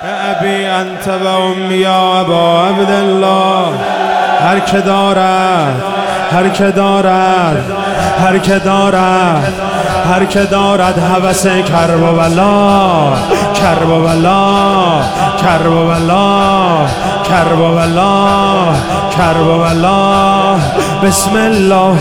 ابی انت و امی یا ابا عبدالله. هر که دارد، هر که دارد، هر که دارد، هر که دارد هوس کرب و بلا، کرب و بلا، کرب و بلا، کرب و بلا، کرب و بلا. بسم الله.